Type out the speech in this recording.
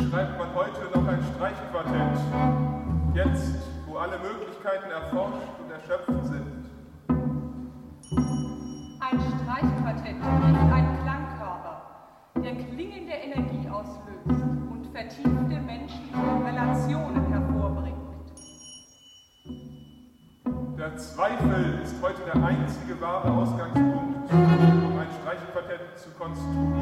schreibt man heute noch ein Streichquartett, jetzt, wo alle Möglichkeiten erforscht und erschöpft sind. Ein Streichquartett ist ein Klangkörper, der klingende Energie auslöst und vertiefte menschliche Relationen hervorbringt. Der Zweifel ist heute der einzige wahre Ausgangspunkt, um ein Streichquartett zu konstruieren.